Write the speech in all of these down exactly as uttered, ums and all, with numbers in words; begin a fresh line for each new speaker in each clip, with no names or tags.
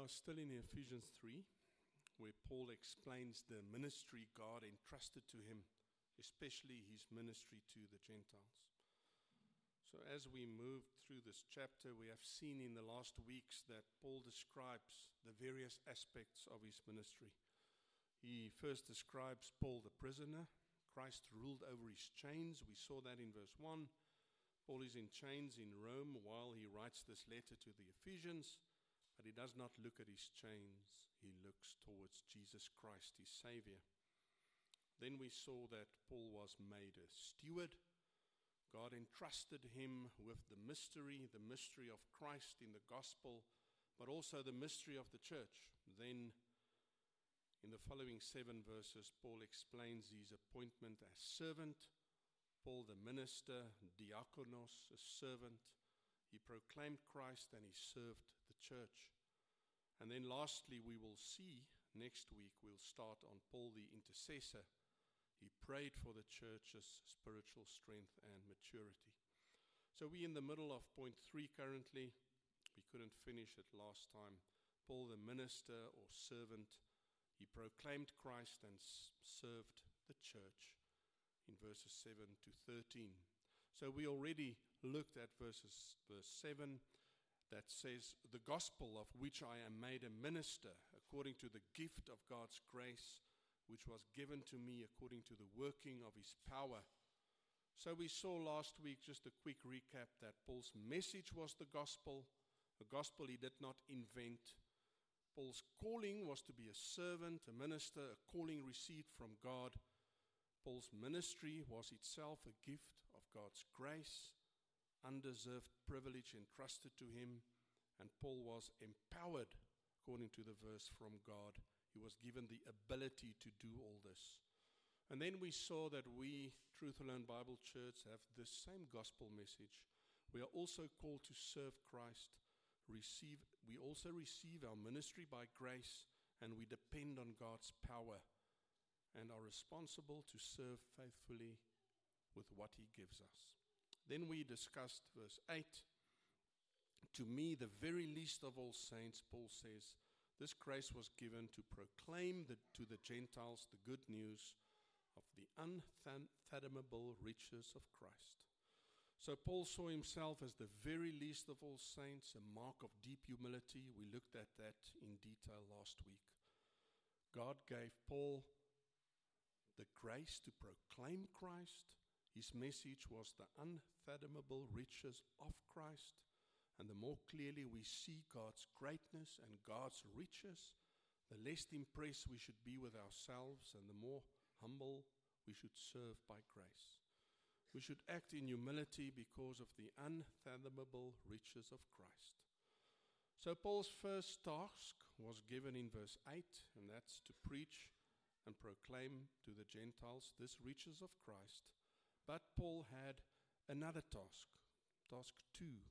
are still in Ephesians three, where Paul explains the ministry God entrusted to him, especially his ministry to the Gentiles. So as we move through this chapter, we have seen in the last weeks that Paul describes the various aspects of his ministry. He first describes Paul the prisoner. Christ ruled over his chains. We saw that in verse one. Paul is in chains in Rome while he writes this letter to the Ephesians, but he does not look at his chains. He looks towards Jesus Christ, his Savior. Then we saw that Paul was made a steward. God entrusted him with the mystery, the mystery of Christ in the gospel, but also the mystery of the church. Then, in the following seven verses, Paul explains his appointment as servant. Paul the minister, diakonos, a servant. He proclaimed Christ and he served the church. And then lastly, we will see, next week, we'll start on Paul the intercessor. He prayed for the church's spiritual strength and maturity. So we're in the middle of point three currently. We couldn't finish it last time. Paul the minister or servant, he proclaimed Christ and served the church in verses seven to thirteen. So we already looked at verses verse seven that says, the gospel of which I am made a minister according to the gift of God's grace, which was given to me according to the working of his power. So we saw last week, just a quick recap, that Paul's message was the gospel, a gospel he did not invent. Paul's calling was to be a servant, a minister, a calling received from God. Paul's ministry was itself a gift of God's grace, undeserved privilege entrusted to him, and Paul was empowered, according to the verse, from God. He was given the ability to do all this. And then we saw that we, Truth Alone Bible Church, have this same gospel message. We are also called to serve Christ. Receive, we also receive our ministry by grace, and we depend on God's power and are responsible to serve faithfully with what he gives us. Then we discussed verse eight. To me, the very least of all saints, Paul says, this grace was given to proclaim the, to the Gentiles the good news of the unfathomable riches of Christ. So Paul saw himself as the very least of all saints, a mark of deep humility. We looked at that in detail last week. God gave Paul the grace to proclaim Christ. His message was the unfathomable riches of Christ. And the more clearly we see God's greatness and God's riches, the less impressed we should be with ourselves and the more humble we should serve by grace. We should act in humility because of the unfathomable riches of Christ. So Paul's first task was given in verse eight, and that's to preach and proclaim to the Gentiles this riches of Christ. But Paul had another task, task two.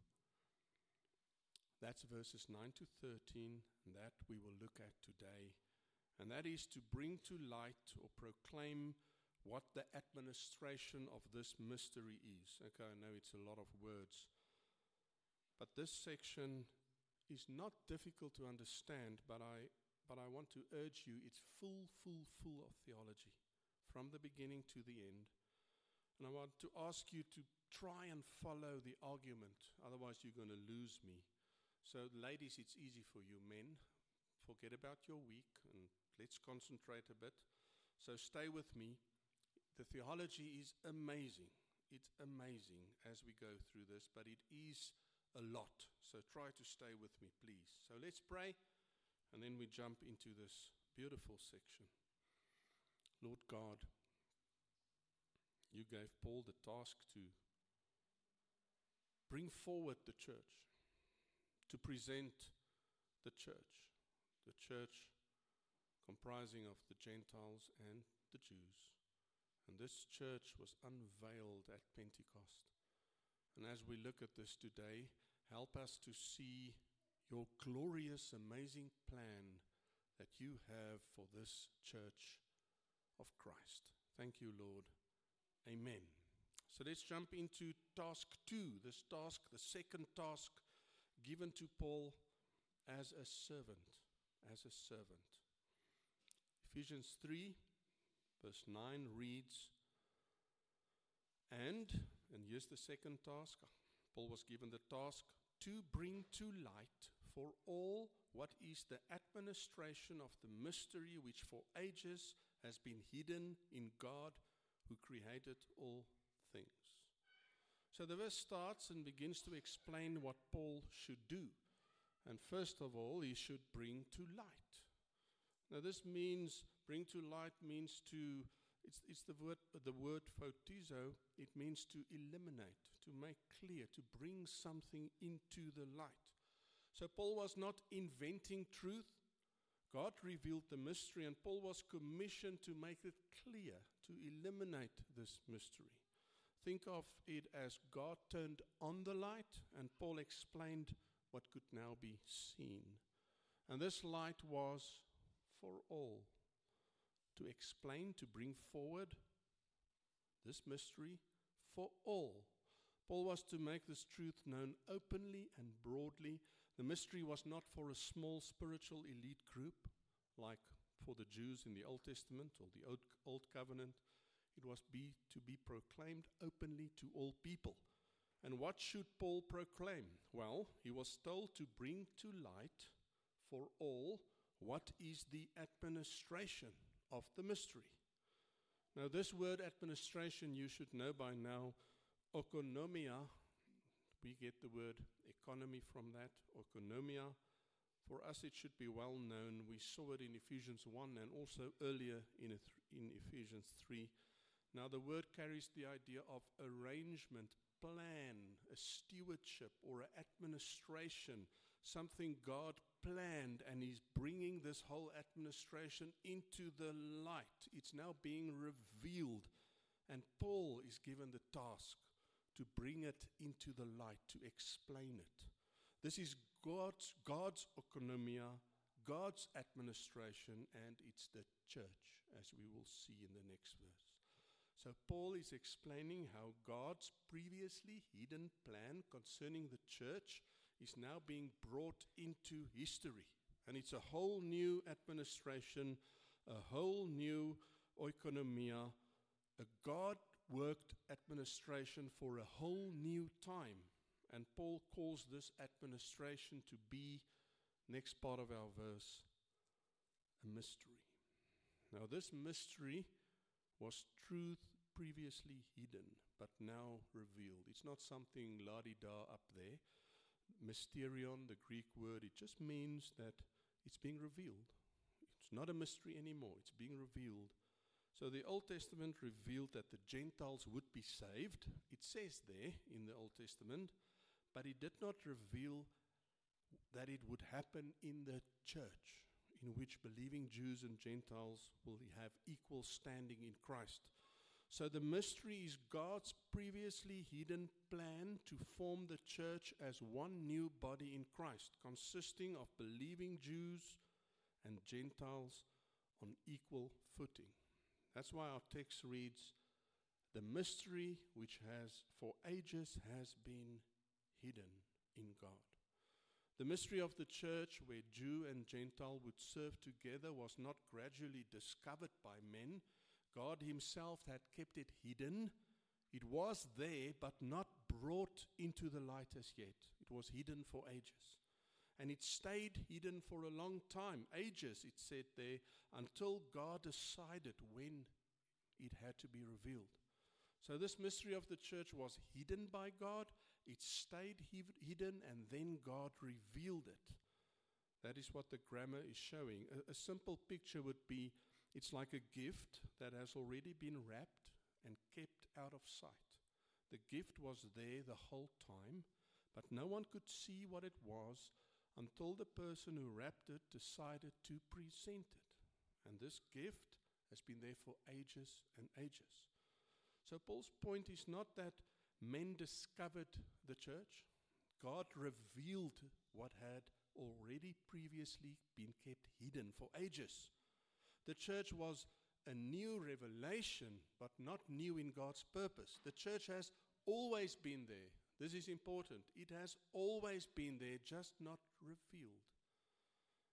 That's verses nine to thirteen, and that we will look at today. And that is to bring to light or proclaim what the administration of this mystery is. Okay, I know it's a lot of words, but this section is not difficult to understand, but I but I want to urge you, it's full, full, full of theology, from the beginning to the end. And I want to ask you to try and follow the argument, otherwise you're going to lose me. So ladies, it's easy for you. Men, forget about your week and let's concentrate a bit. So stay with me. The theology is amazing. It's amazing as we go through this, but it is a lot. So try to stay with me, please. So let's pray, and then we jump into this beautiful section. Lord God, you gave Paul the task to bring forward the church, to present the church, the church comprising of the Gentiles and the Jews. And this church was unveiled at Pentecost. And as we look at this today, help us to see your glorious, amazing plan that you have for this church of Christ. Thank you, Lord. Amen. So let's jump into task two. This task, the second task given to Paul, as a servant, as a servant. Ephesians three, verse nine reads, and, and here's the second task, Paul was given the task to bring to light for all what is the administration of the mystery which for ages has been hidden in God who created all things. So the verse starts and begins to explain what Paul should do. And first of all, he should bring to light. Now this means, bring to light means to, it's, it's the word, the word photizo, it means to eliminate, to make clear, to bring something into the light. So Paul was not inventing truth. God revealed the mystery, and Paul was commissioned to make it clear, to eliminate this mystery. Think of it as God turned on the light, and Paul explained what could now be seen. And this light was for all, to explain, to bring forward this mystery for all. Paul was to make this truth known openly and broadly. The mystery was not for a small spiritual elite group, like for the Jews in the Old Testament or the Old, Old Covenant. It was be, to be proclaimed openly to all people. And what should Paul proclaim? Well, he was told to bring to light for all what is the administration of the mystery. Now, this word administration you should know by now. Oikonomia, we get the word economy from that, oikonomia. For us it should be well known. We saw it in Ephesians one and also earlier in, th- in Ephesians three. Now the word carries the idea of arrangement, plan, a stewardship or an administration, something God planned, and he's bringing this whole administration into the light. It's now being revealed, and Paul is given the task to bring it into the light, to explain it. This is God's, God's oikonomia, God's administration, and it's the church, as we will see in the next verse. So Paul is explaining how God's previously hidden plan concerning the church is now being brought into history. And it's a whole new administration, a whole new oikonomia, a God-worked administration for a whole new time. And Paul calls this administration to be, next part of our verse, a mystery. Now this mystery was truth previously hidden, but now revealed. It's not something la-di-da up there. Mysterion, the Greek word, it just means that it's being revealed. It's not a mystery anymore. It's being revealed. So the Old Testament revealed that the Gentiles would be saved. It says there in the Old Testament, but it did not reveal that it would happen in the church, in which believing Jews and Gentiles will have equal standing in Christ. So the mystery is God's previously hidden plan to form the church as one new body in Christ, consisting of believing Jews and Gentiles on equal footing. That's why our text reads, the mystery which has for ages has been hidden in God. The mystery of the church where Jew and Gentile would serve together was not gradually discovered by men. God himself had kept it hidden. It was there, but not brought into the light as yet. It was hidden for ages. And it stayed hidden for a long time, ages, it said there, until God decided when it had to be revealed. So this mystery of the church was hidden by God. It stayed he- hidden, and then God revealed it. That is what the grammar is showing. A, a simple picture would be, it's like a gift that has already been wrapped and kept out of sight. The gift was there the whole time, but no one could see what it was until the person who wrapped it decided to present it. And this gift has been there for ages and ages. So Paul's point is not that men discovered the church. God revealed what had already previously been kept hidden for ages. The church was a new revelation, but not new in God's purpose. The church has always been there. This is important. It has always been there, just not revealed.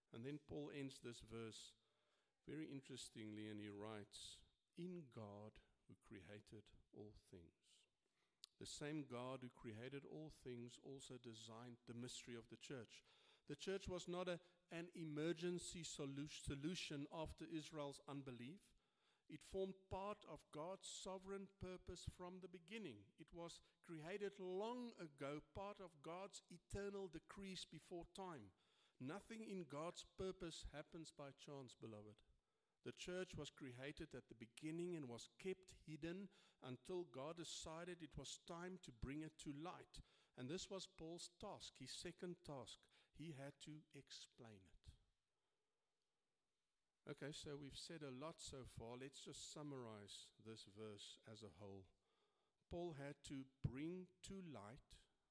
And then Paul ends this verse very interestingly, and he writes, "In God who created all things." The same God who created all things also designed the mystery of the church. The church was not a, an emergency solu- solution after Israel's unbelief. It formed part of God's sovereign purpose from the beginning. It was created long ago, part of God's eternal decrees before time. Nothing in God's purpose happens by chance, beloved. The church was created at the beginning and was kept hidden until God decided it was time to bring it to light. And this was Paul's task, his second task. He had to explain it. Okay, so we've said a lot so far. Let's just summarize this verse as a whole. Paul had to bring to light,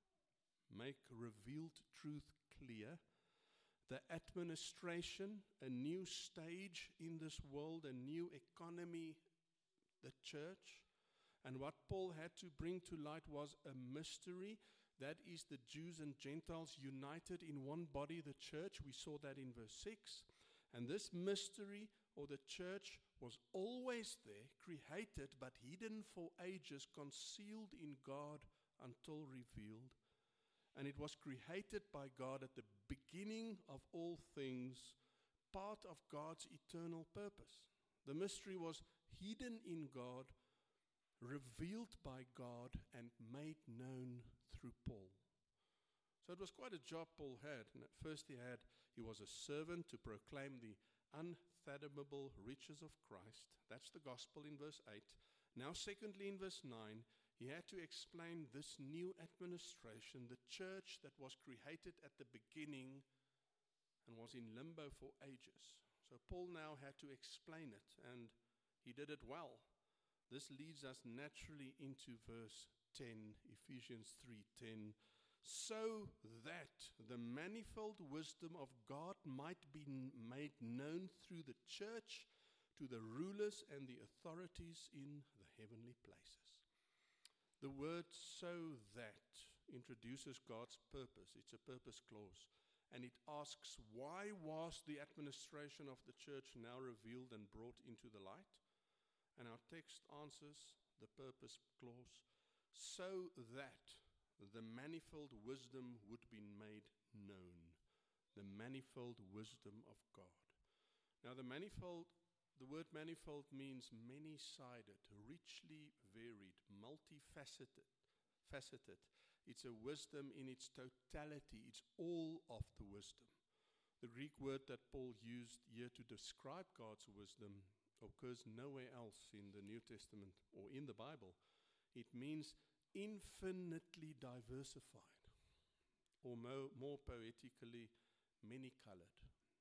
make revealed truth clear, the administration, a new stage in this world, a new economy, the church. And what Paul had to bring to light was a mystery, that is the Jews and Gentiles united in one body, the church. We saw that in verse six. And this mystery, or the church, was always there, created but hidden for ages, concealed in God until revealed. And it was created by God at the beginning of all things, part of God's eternal purpose. The mystery was hidden in God, revealed by God, and made known through Paul. So it was quite a job Paul had. And at first he had, he was a servant to proclaim the unfathomable riches of Christ. That's the gospel in verse eight. Now secondly, in verse nine, he had to explain this new administration, the church that was created at the beginning and was in limbo for ages. So Paul now had to explain it, and he did it well. This leads us naturally into verse ten, Ephesians three ten. So that the manifold wisdom of God might be n- made known through the church to the rulers and the authorities in the heavenly places. The word "so that" introduces God's purpose. It's a purpose clause. And it asks, why was the administration of the church now revealed and brought into the light? And our text answers the purpose clause, so that the manifold wisdom would be made known. The manifold wisdom of God. Now the manifold, the word manifold means many-sided, richly varied, multifaceted. Faceted. It's a wisdom in its totality. It's all of the wisdom. The Greek word that Paul used here to describe God's wisdom occurs nowhere else in the New Testament or in the Bible. It means infinitely diversified, or mo- more poetically, many-colored.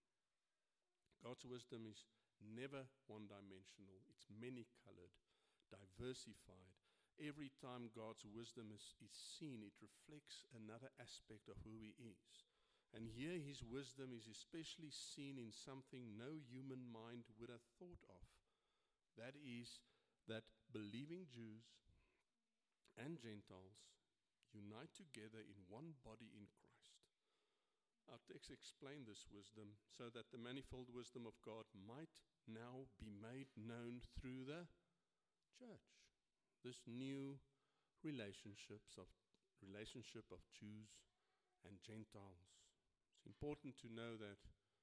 God's wisdom is never one-dimensional. It's many-colored, diversified. Every time God's wisdom is, is seen, it reflects another aspect of who He is. And here His wisdom is especially seen in something no human mind would have thought of. That is, that believing Jews and Gentiles unite together in one body in Christ. Our text explains this wisdom so that the manifold wisdom of God might now be made known through the church. This new relationships of relationship of Jews and Gentiles. It's important to know that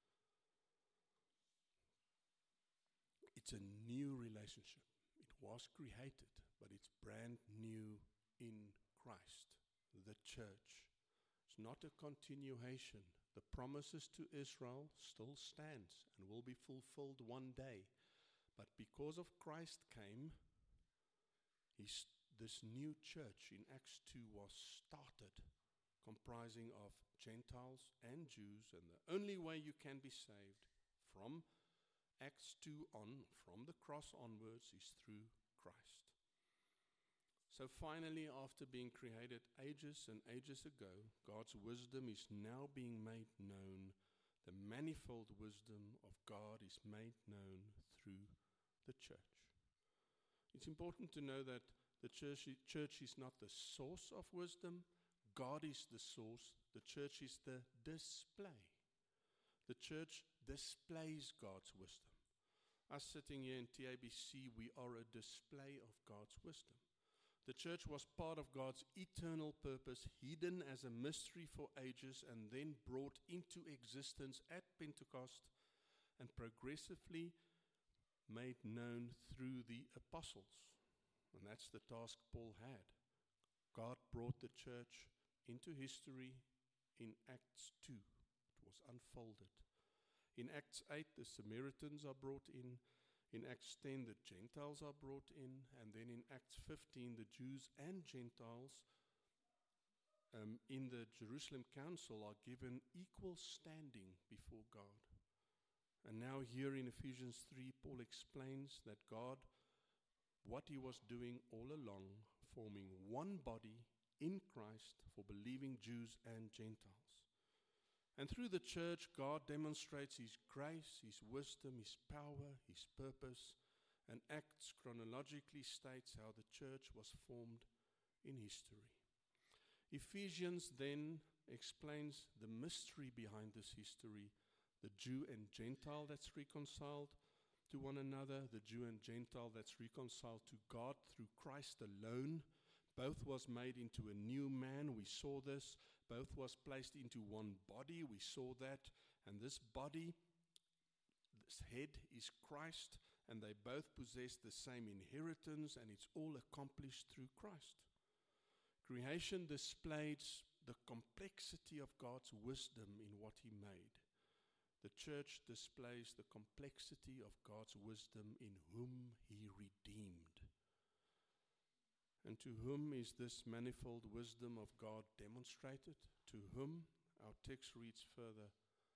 it's a new relationship. It was created, but it's brand new in Christ, the church. It's not a continuation. The promises to Israel still stands and will be fulfilled one day. But because of Christ came, He's, this new church in Acts two was started, comprising of Gentiles and Jews, and the only way you can be saved from Acts two on, from the cross onwards, is through Christ. So finally, after being created ages and ages ago, God's wisdom is now being made known. The manifold wisdom of God is made known through the church. It's important to know that the church, church is not the source of wisdom. God is the source. The church is the display. The church displays God's wisdom. Us sitting here in T A B C, we are a display of God's wisdom. The church was part of God's eternal purpose, hidden as a mystery for ages, and then brought into existence at Pentecost and progressively made known through the apostles. And that's the task Paul had. God brought the church into history in Acts two. It was unfolded. In Acts eight, the Samaritans are brought in. In Acts ten, the Gentiles are brought in. And then in Acts fifteen, the Jews and Gentiles um, in the Jerusalem Council are given equal standing before God. And now here in Ephesians three, Paul explains that God, what he was doing all along, forming one body in Christ for believing Jews and Gentiles. And through the church, God demonstrates his grace, his wisdom, his power, his purpose, and Acts chronologically states how the church was formed in history. Ephesians then explains the mystery behind this history, the Jew and Gentile that's reconciled to one another, the Jew and Gentile that's reconciled to God through Christ alone. Both was made into a new man. We saw this. Both was placed into one body. We saw that. And this body, this head is Christ, and they both possess the same inheritance, and it's all accomplished through Christ. Creation displays the complexity of God's wisdom in what he made. The church displays the complexity of God's wisdom in whom he redeemed. And to whom is this manifold wisdom of God demonstrated? To whom? Our text reads further.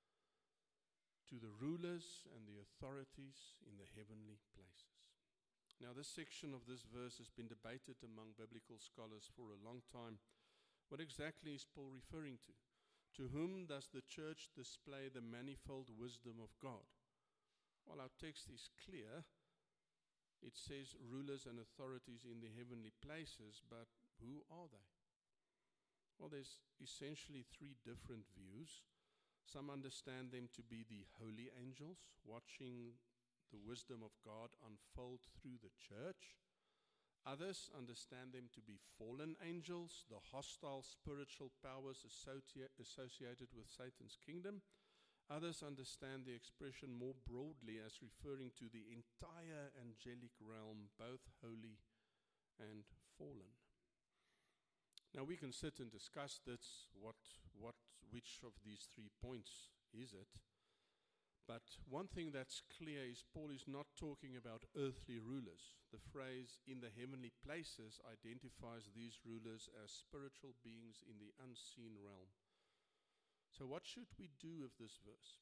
To the rulers and the authorities in the heavenly places. Now this section of this verse has been debated among biblical scholars for a long time. What exactly is Paul referring to? To whom does the church display the manifold wisdom of God? Well, our text is clear. It says rulers and authorities in the heavenly places, but who are they? Well, there's essentially three different views. Some understand them to be the holy angels, watching the wisdom of God unfold through the church. Others understand them to be fallen angels, the hostile spiritual powers associa- associated with Satan's kingdom. Others understand the expression more broadly as referring to the entire angelic realm, both holy and fallen. Now we can sit and discuss this, what, what, which of these three points is it? But one thing that's clear is Paul is not talking about earthly rulers. The phrase in the heavenly places identifies these rulers as spiritual beings in the unseen realm. So what should we do with this verse?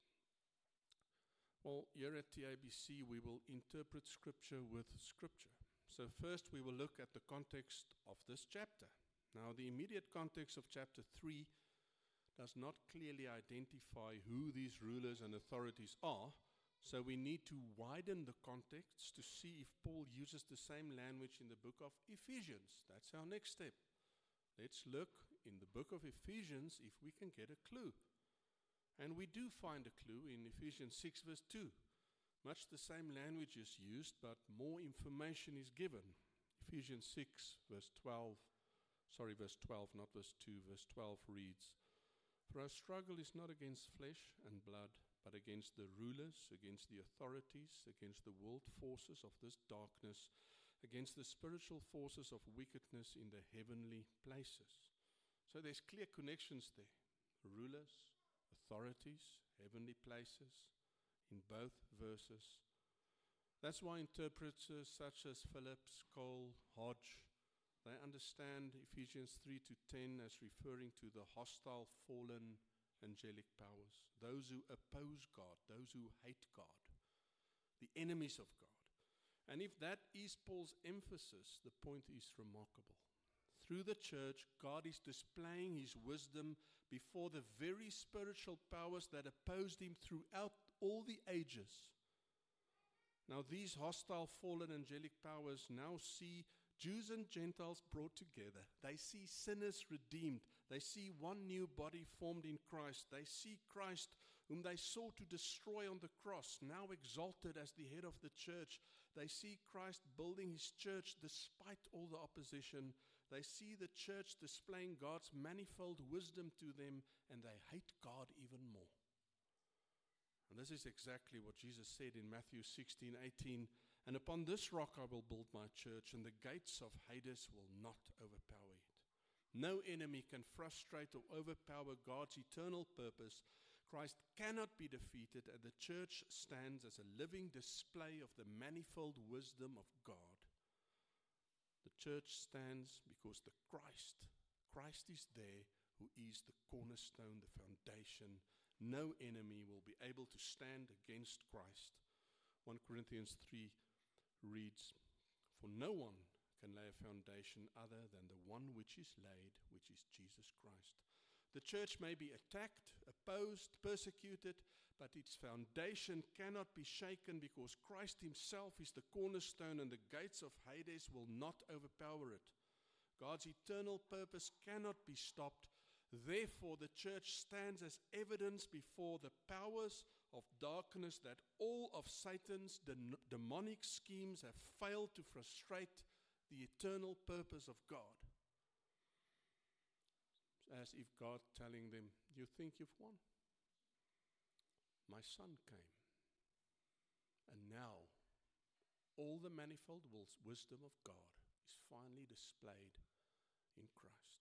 Well, here at T A B C we will interpret Scripture with Scripture. So first we will look at the context of this chapter. Now the immediate context of chapter three does not clearly identify who these rulers and authorities are, so we need to widen the context to see if Paul uses the same language in the book of Ephesians. That's our next step. Let's look in the book of Ephesians if we can get a clue. And we do find a clue in Ephesians six verse two. Much the same language is used, but more information is given. Ephesians six verse twelve, sorry, verse twelve, not verse two, verse twelve reads, "For our struggle is not against flesh and blood, but against the rulers, against the authorities, against the world forces of this darkness, against the spiritual forces of wickedness in the heavenly places." So there's clear connections there. Rulers, authorities, heavenly places, in both verses. That's why interpreters such as Phillips, Cole, Hodge, they understand Ephesians three to ten as referring to the hostile, fallen, angelic powers, those who oppose God, those who hate God, the enemies of God. And if that is Paul's emphasis, the point is remarkable. Through the church, God is displaying his wisdom before the very spiritual powers that opposed him throughout all the ages. Now these hostile, fallen, angelic powers now see Jews and Gentiles brought together. They see sinners redeemed. They see one new body formed in Christ. They see Christ whom they sought to destroy on the cross, now exalted as the head of the church. They see Christ building his church despite all the opposition. They see the church displaying God's manifold wisdom to them, and they hate God even more. And this is exactly what Jesus said in Matthew sixteen eighteen. And upon this rock I will build my church, and the gates of Hades will not overpower it. No enemy can frustrate or overpower God's eternal purpose. Christ cannot be defeated, and the church stands as a living display of the manifold wisdom of God. The church stands because the Christ, Christ is there, who is the cornerstone, the foundation. No enemy will be able to stand against Christ. First Corinthians three reads, "For no one can lay a foundation other than the one which is laid, which is Jesus Christ." The church may be attacked, opposed, persecuted, but its foundation cannot be shaken because Christ himself is the cornerstone, and the gates of Hades will not overpower it. God's eternal purpose cannot be stopped. Therefore, the church stands as evidence before the powers of darkness that all of Satan's de- demonic schemes have failed to frustrate the eternal purpose of God. As if God telling them, "You think you've won? My son came. And now, all the manifold wisdom of God is finally displayed in Christ."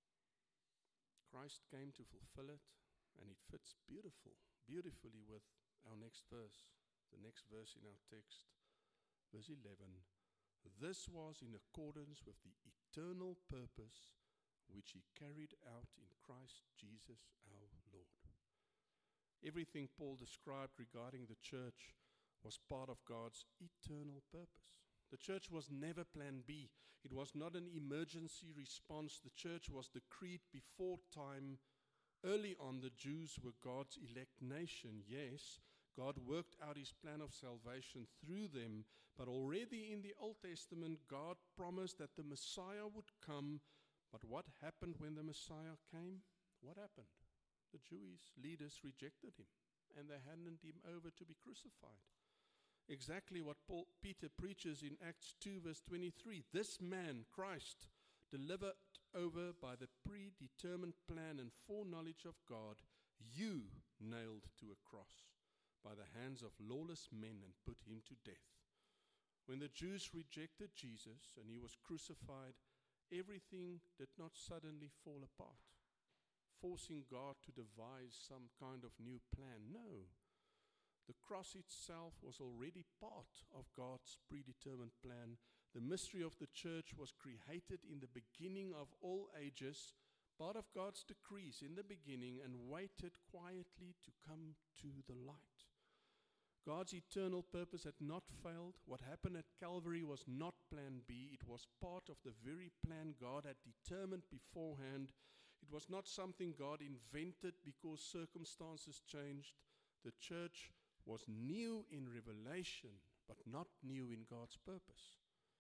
Christ came to fulfill it, and it fits beautiful, beautifully with our next verse, the next verse in our text, verse eleven. "This was in accordance with the eternal purpose which he carried out in Christ Jesus our Lord." Everything Paul described regarding the church was part of God's eternal purpose. The church was never plan B. It was not an emergency response. The church was decreed before time. Early on, the Jews were God's elect nation. Yes, God worked out his plan of salvation through them, but already in the Old Testament, God promised that the Messiah would come. But what happened when the Messiah came? What happened? The Jewish leaders rejected him, and they handed him over to be crucified. Exactly what Paul, Peter preaches in Acts two verse twenty-three. This man, Christ, delivered over by the predetermined plan and foreknowledge of God, you nailed to a cross by the hands of lawless men and put him to death. When the Jews rejected Jesus and he was crucified, everything did not suddenly fall apart, forcing God to devise some kind of new plan. No. The cross itself was already part of God's predetermined plan. The mystery of the church was created in the beginning of all ages, part of God's decrees in the beginning, and waited quietly to come to the light. God's eternal purpose had not failed. What happened at Calvary was not plan B. It was part of the very plan God had determined beforehand. It was not something God invented because circumstances changed. The church was new in revelation, but not new in God's purpose.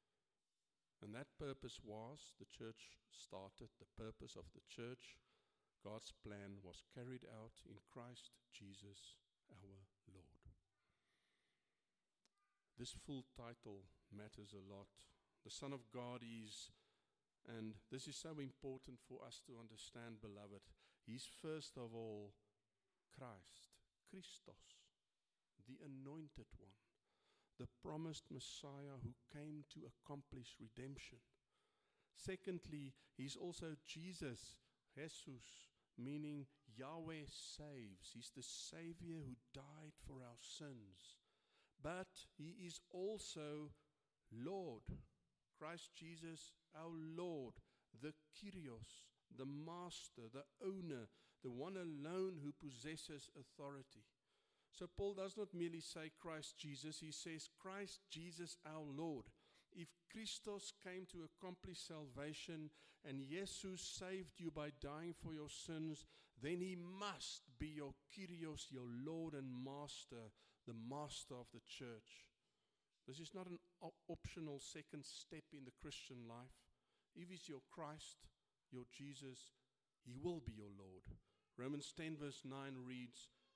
And that purpose was, the church started, the purpose of the church, God's plan was carried out in Christ Jesus our Lord. This full title matters a lot. The Son of God is, and this is so important for us to understand, beloved, he's first of all Christ, Christos, the anointed one, the promised Messiah who came to accomplish redemption. Secondly, he's also Jesus, Jesus, meaning Yahweh saves. He's the Savior who died for our sins. But he is also Lord, Christ Jesus, our Lord, the Kyrios, the Master, the Owner, the one alone who possesses authority. So Paul does not merely say Christ Jesus, he says Christ Jesus our Lord. If Christos came to accomplish salvation and Jesus saved you by dying for your sins, then he must be your Kyrios, your Lord and Master, the Master of the church. This is not an op- optional second step in the Christian life. If he's your Christ, your Jesus, he will be your Lord. Romans ten verse nine reads,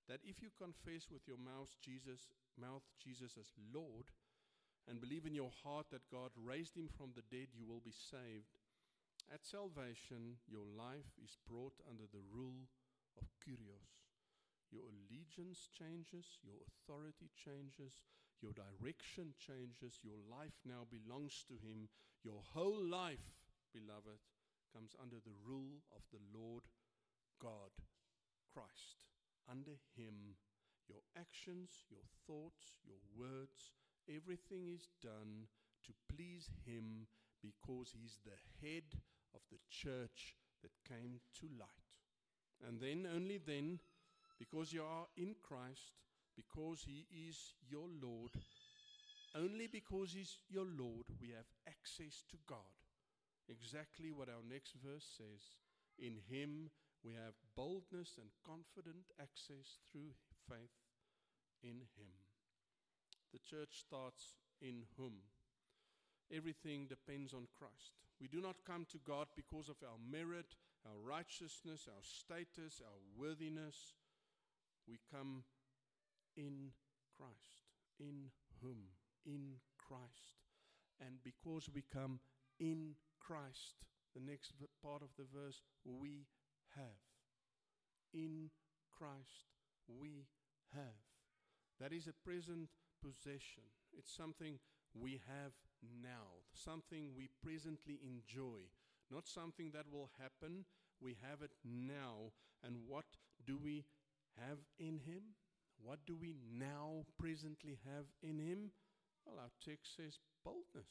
that if you confess with your mouth Jesus, mouth Jesus as Lord, and believe in your heart that God raised him from the dead, you will be saved. At salvation, your life is brought under the rule of Kyrios. Your allegiance changes, your authority changes, your direction changes, your life now belongs to him. Your whole life, beloved, comes under the rule of the Lord God, Christ. Under him, your actions, your thoughts, your words, everything is done to please him because he's the head of the church that came to light. And then, only then, because you are in Christ, because he is your Lord, only because he's your Lord, we have access to God. Exactly what our next verse says. In him we have boldness and confident access through faith in him. The church starts in whom? Everything depends on Christ. We do not come to God because of our merit, our righteousness, our status, our worthiness. We come in Christ. In whom? In Christ. And because we come in Christ, the next v- part of the verse, we have. In Christ, we have. That is a present possession. It's something we have now, something we presently enjoy, not something that will happen. We have it now. And what do we have in him? What do we now presently have in him? Well, our text says boldness.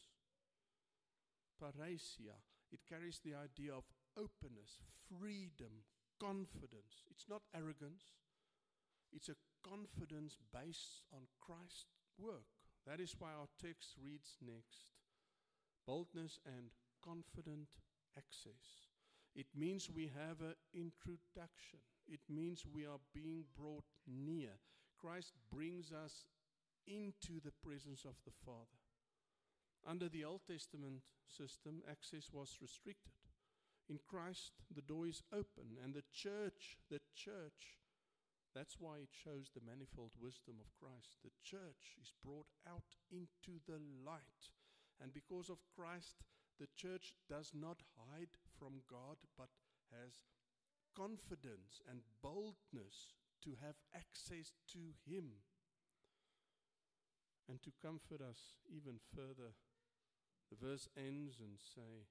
Parousia. It carries the idea of openness, freedom, confidence. It's not arrogance. It's a confidence based on Christ's work. That is why our text reads next. Boldness and confident access. It means we have an introduction. It means we are being brought near. Christ brings us into the presence of the Father. Under the Old Testament system, access was restricted. In Christ, the door is open, and the church, the church, that's why it shows the manifold wisdom of Christ. The church is brought out into the light. And because of Christ, the church does not hide from God, but has confidence and boldness to have access to him. And to comfort us even further, the verse ends and say,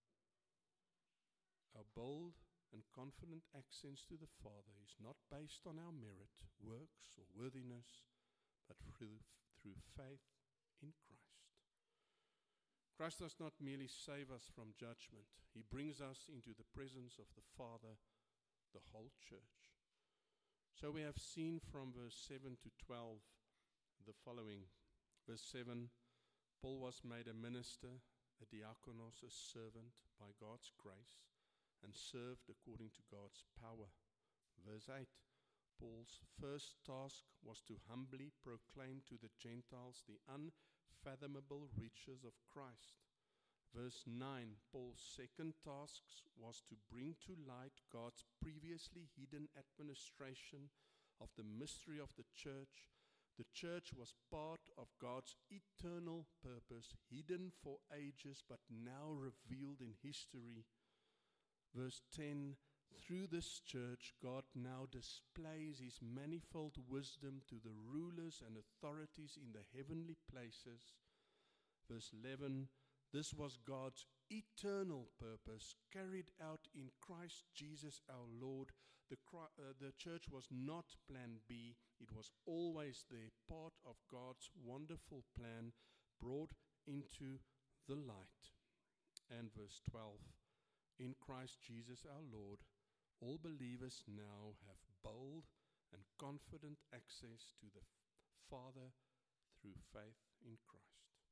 our bold and confident access to the Father is not based on our merit, works, or worthiness, but through, through faith in Christ. Christ does not merely save us from judgment. He brings us into the presence of the Father, the whole church. So we have seen from verse seven to twelve the following. Verse seven, Paul was made a minister, a diakonos, a servant by God's grace, and served according to God's power. Verse eight, Paul's first task was to humbly proclaim to the Gentiles the unfathomable riches of Christ. Verse nine, Paul's second task was to bring to light God's previously hidden administration of the mystery of the church. The church was part of God's eternal purpose, hidden for ages, but now revealed in history. Verse ten, through this church, God now displays his manifold wisdom to the rulers and authorities in the heavenly places. Verse eleven, this was God's eternal purpose carried out in Christ Jesus our Lord. The, uh, the church was not plan B. It was always there, part of God's wonderful plan brought into the light. And verse twelve, in Christ Jesus our Lord, all believers now have bold and confident access to the Father through faith in Christ.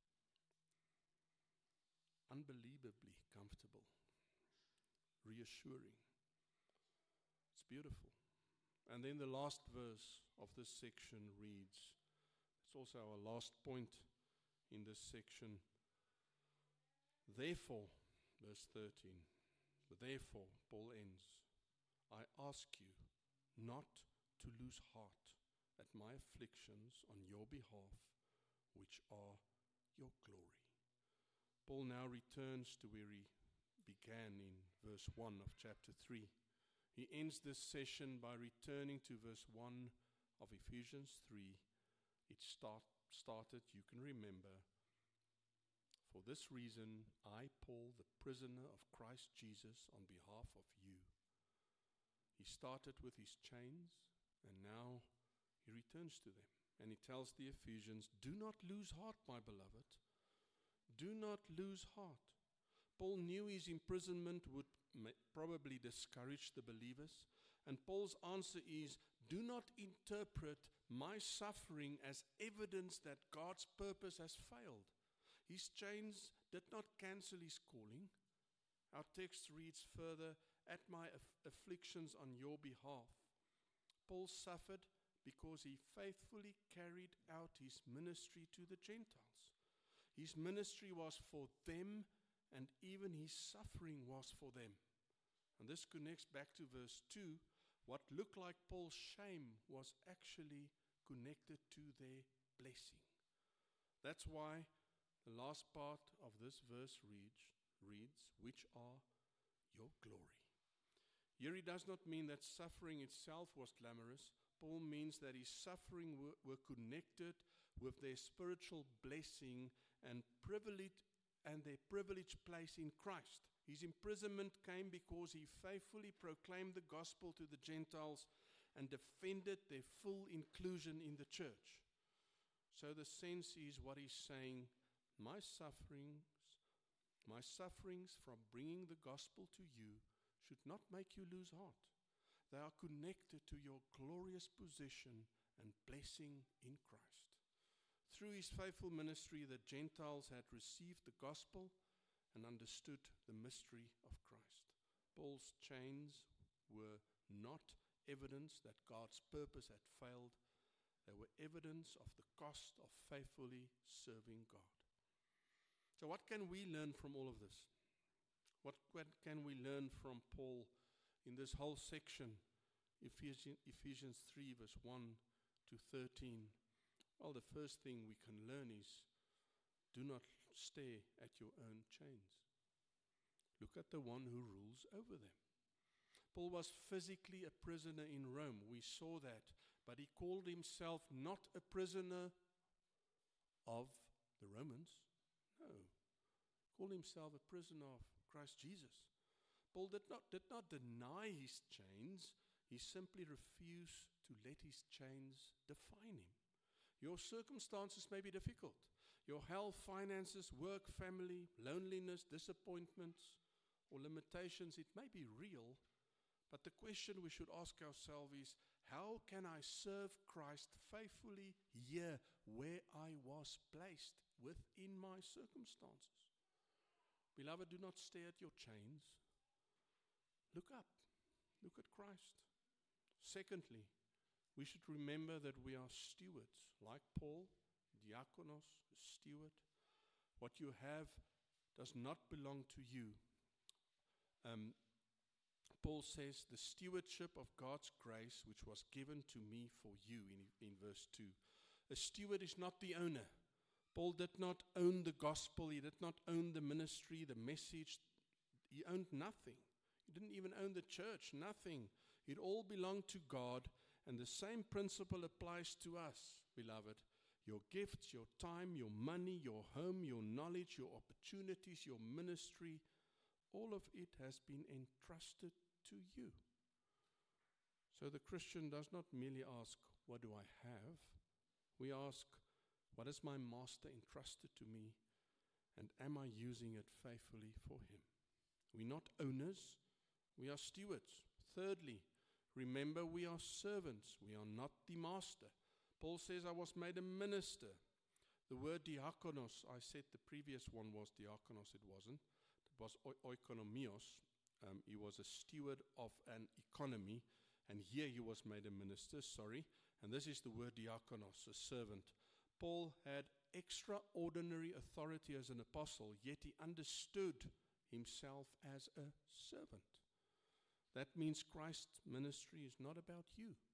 Unbelievably comfortable, reassuring. It's beautiful. And then the last verse of this section reads, it's also our last point in this section. Therefore, verse thirteen, therefore, Paul ends, I ask you not to lose heart at my afflictions on your behalf, which are your glory. Paul now returns to where he began in verse one of chapter three. He ends this session by returning to verse one of Ephesians three. It start, started, you can remember, for this reason, I, Paul, the prisoner of Christ Jesus, on behalf of you. He started with his chains, and now he returns to them. And he tells the Ephesians, do not lose heart, my beloved. Do not lose heart. Paul knew his imprisonment would ma- probably discourage the believers. And Paul's answer is, do not interpret my suffering as evidence that God's purpose has failed. His chains did not cancel his calling. Our text reads further, at my aff- afflictions on your behalf. Paul suffered because he faithfully carried out his ministry to the Gentiles. His ministry was for them, and even his suffering was for them. And this connects back to verse two. What looked like Paul's shame was actually connected to their blessing. That's why the last part of this verse reads, reads, which are your glory. Here he does not mean that suffering itself was glamorous. Paul means that his suffering were, were connected with their spiritual blessing and privilege and their privileged place in Christ. His imprisonment came because he faithfully proclaimed the gospel to the Gentiles and defended their full inclusion in the church. So the sense is what he's saying, my sufferings, my sufferings from bringing the gospel to you should not make you lose heart. They are connected to your glorious position and blessing in Christ. Through his faithful ministry, the Gentiles had received the gospel and understood the mystery of Christ. Paul's chains were not evidence that God's purpose had failed. They were evidence of the cost of faithfully serving God. So what can we learn from all of this? What, what can we learn from Paul in this whole section, Ephesians, Ephesians three, verse one to thirteen? Well, the first thing we can learn is, do not stare at your own chains. Look at the one who rules over them. Paul was physically a prisoner in Rome. We saw that. But he called himself not a prisoner of the Romans. No. He called himself a prisoner of Christ Jesus. Paul did not, did not deny his chains. He simply refused to let his chains define him. Your circumstances may be difficult. Your health, finances, work, family, loneliness, disappointments, or limitations, it may be real. But the question we should ask ourselves is, how can I serve Christ faithfully here where I was placed within my circumstances? Beloved, do not stare at your chains. Look up. Look at Christ. Secondly, we should remember that we are stewards, like Paul, diakonos, steward. What you have does not belong to you. Um, Paul says, the stewardship of God's grace, which was given to me for you, in, in verse two. A steward is not the owner. Paul did not own the gospel. He did not own the ministry, the message. He owned nothing. He didn't even own the church, nothing. It all belonged to God. And the same principle applies to us, beloved. Your gifts, your time, your money, your home, your knowledge, your opportunities, your ministry, all of it has been entrusted to you. So the Christian does not merely ask, what do I have? We ask, what has my master entrusted to me? And am I using it faithfully for him? We're not owners, we are stewards. Thirdly, remember, we are servants. We are not the master. Paul says, I was made a minister. The word diakonos, I said the previous one was diakonos, it wasn't. It was oikonomios. Um, he was a steward of an economy. And here he was made a minister, sorry. And this is the word diakonos, a servant. Paul had extraordinary authority as an apostle, yet he understood himself as a servant. That means Christ's ministry is not about you. It's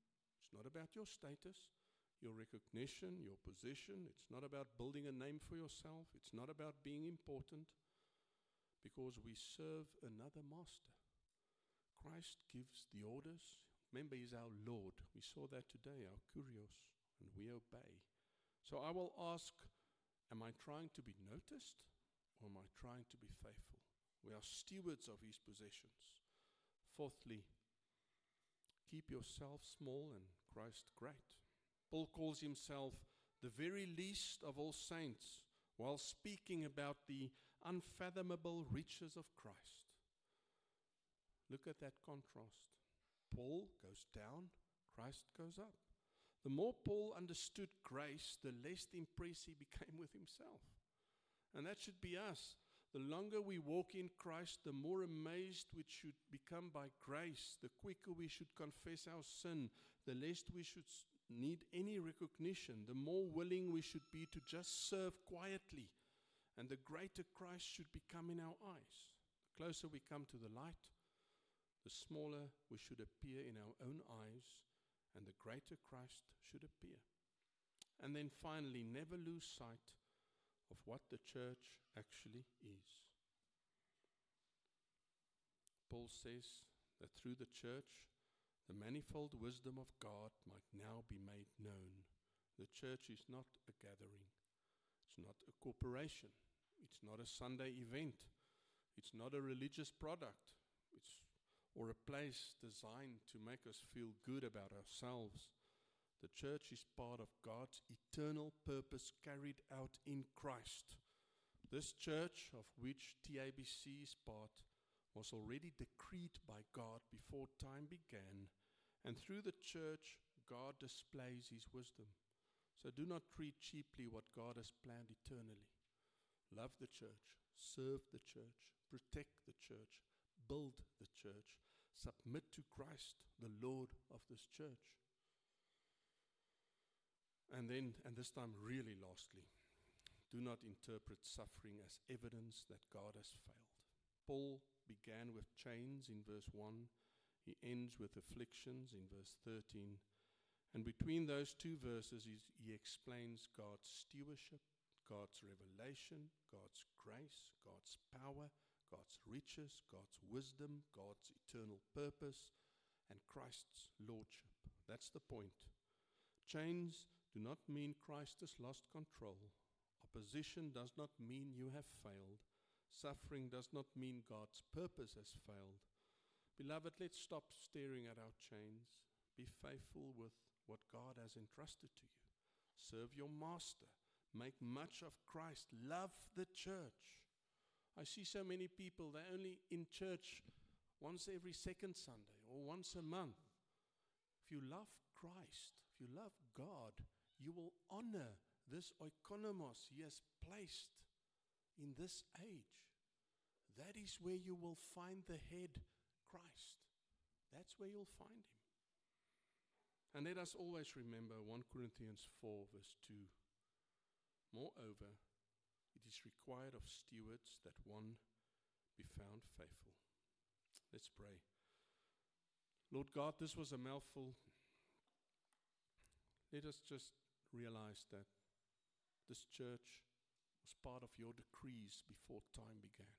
It's not about your status, your recognition, your position. It's not about building a name for yourself. It's not about being important, because we serve another master. Christ gives the orders. Remember, He's our Lord. We saw that today, our kurios, and we obey. So I will ask, am I trying to be noticed, or am I trying to be faithful? We are stewards of His possessions. Fourthly, keep yourself small and Christ great. Paul calls himself the very least of all saints while speaking about the unfathomable riches of Christ. Look at that contrast. Paul goes down, Christ goes up. The more Paul understood grace, the less impressed he became with himself. And that should be us. The longer we walk in Christ, the more amazed we should become by grace. The quicker we should confess our sin, the less we should need any recognition. The more willing we should be to just serve quietly. And the greater Christ should become in our eyes. The closer we come to the light, the smaller we should appear in our own eyes, and the greater Christ should appear. And then finally, never lose sight of what the church actually is. Paul says that through the church, the manifold wisdom of God might now be made known. The church is not a gathering. It's not a corporation. It's not a Sunday event. It's not a religious product. It's or a place designed to make us feel good about ourselves. The church is part of God's eternal purpose carried out in Christ. This church, of which T A B C is part, was already decreed by God before time began, and through the church, God displays His wisdom. So do not treat cheaply what God has planned eternally. Love the church, serve the church, protect the church, build the church, submit to Christ, the Lord of this church. And then, and this time really lastly, do not interpret suffering as evidence that God has failed. Paul began with chains in verse one. He ends with afflictions in verse thirteen. And between those two verses, he, he explains God's stewardship, God's revelation, God's grace, God's power, God's riches, God's wisdom, God's eternal purpose, and Christ's lordship. That's the point. Chains do not mean Christ has lost control. Opposition does not mean you have failed. Suffering does not mean God's purpose has failed. Beloved, let's stop staring at our chains. Be faithful with what God has entrusted to you. Serve your master. Make much of Christ. Love the church. I see so many people, they're only in church once every second Sunday or once a month. If you love Christ, if you love God, you will honor this oikonomos He has placed in this age. That is where you will find the head, Christ. That's where you'll find Him. And let us always remember First Corinthians four verse two. Moreover, it is required of stewards that one be found faithful. Let's pray. Lord God, this was a mouthful. Let us just realize that this church was part of your decrees before time began.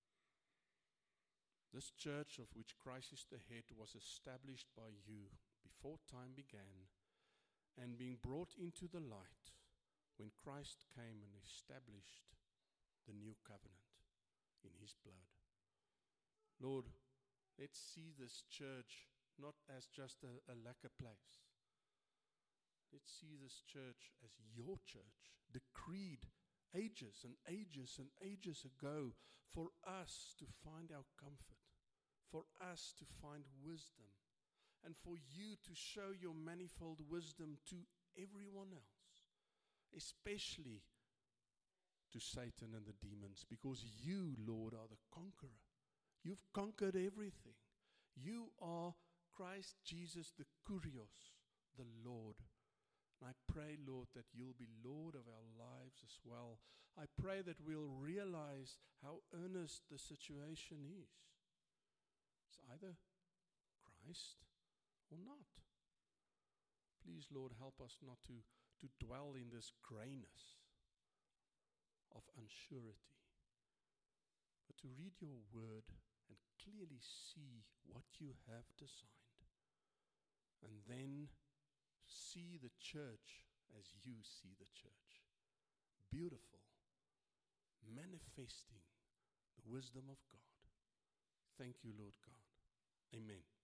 This church of which Christ is the head was established by you before time began and being brought into the light when Christ came and established the new covenant in His blood. Lord, let's see this church not as just a, a lacquer place. Let's see this church as your church, decreed ages and ages and ages ago for us to find our comfort, for us to find wisdom, and for you to show your manifold wisdom to everyone else, especially to Satan and the demons, because you, Lord, are the conqueror. You've conquered everything. You are Christ Jesus, the kurios, the Lord. And I pray, Lord, that you'll be Lord of our lives as well. I pray that we'll realize how earnest the situation is. It's either Christ or not. Please, Lord, help us not to, to dwell in this grayness of unsurety, but to read your word and clearly see what you have designed. And then see the church as you see the church. Beautiful, manifesting the wisdom of God. Thank you, Lord God. Amen.